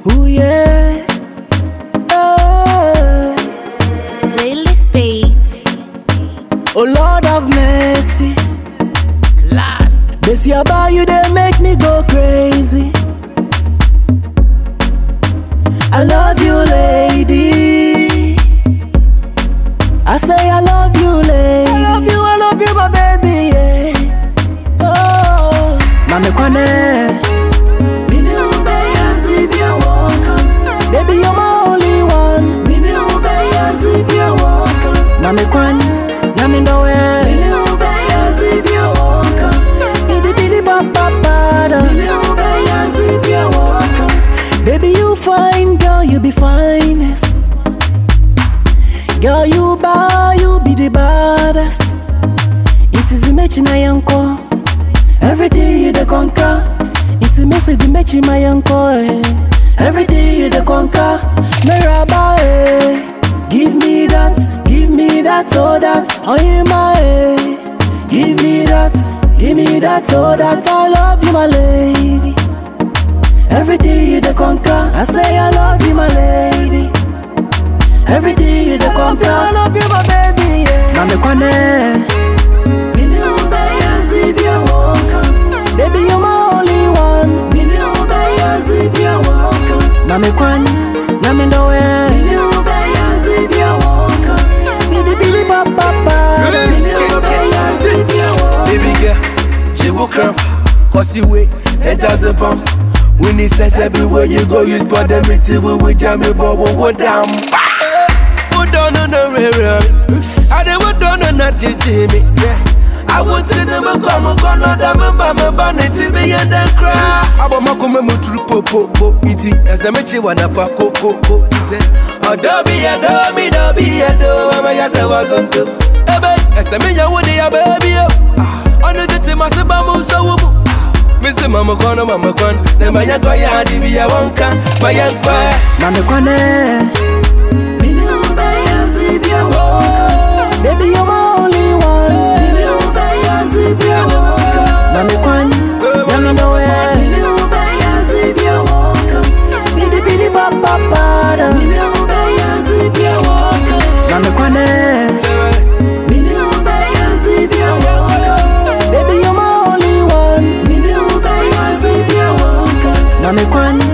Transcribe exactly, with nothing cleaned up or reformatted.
Ooh yeah. Oh. Lily Speeds. Oh Lord of mercy. Class. They see about you, they make me go crazy. I love you, lady. I say I love you, lady. I love you, I love you, my baby, yeah. Oh, mami kwane. Mimi ubeya zibia waka. Baby, you're my only one. Mimi ubeya zibia waka. Mami kwane, nami ndowe. Mimi ubeya zibia waka. Bidi bidi ba ba ba da. Mimi ubeya zibia waka. Baby, you fine, girl, you be finest. Girl, you buy, you be the baddest. It is the match in my uncle. Every day you the conquer. It's a message the match in my uncle. Every day you the conquer. Meraba, eh. Give me that, give me that, oh that. Oh you my, eh. Give me that, give me that, oh that. I love you, my lady. Every day you the conquer. I say I love you, my lady. Every day you the conquer. I love you, my baby, yeah. Mami kwane. Mimi ubeya zibia waka. Baby, you're my only one. Mimi ubeya zibia waka. Mami kwane, nami ndowe. Mimi ubeya zibia waka. Bidi bidi ba ba ba. Mimi ubeya zibia waka. Baby girl, she will cramp, cause you weigh ten thousand pounds. We need sex everywhere you go, you spot them until we will jam it, but we will down. We don't know no real. I never don't know not to Jimmy. I would say them a come and go, no damn, mama, bunny, me and then cry. I want my come and true popo, eating as I met you on a paco, coco. He said, oh, Dobby, a Dobby, Dobby, a Dobby, I'm a yes, I was on to. As I mean, you would be a baby. On the team, I said, I'm so. Mister Mama Kwana, Mama Kwan, the Maya Goya, D B A Wonka, Maya Kwa, Mami kwane. Mimi ubeya zibia waka. Baby, you're my only one. Mimi ubeya zibia waka. Mami kwane, nami ndowe. Mimi ubeya zibia waka. Bidi bidi ba ba ba da. Mimi ubeya zibia waka. Mami kwane. Mimi ubeya zibia waka. Baby, you're my only one. Mami kwane.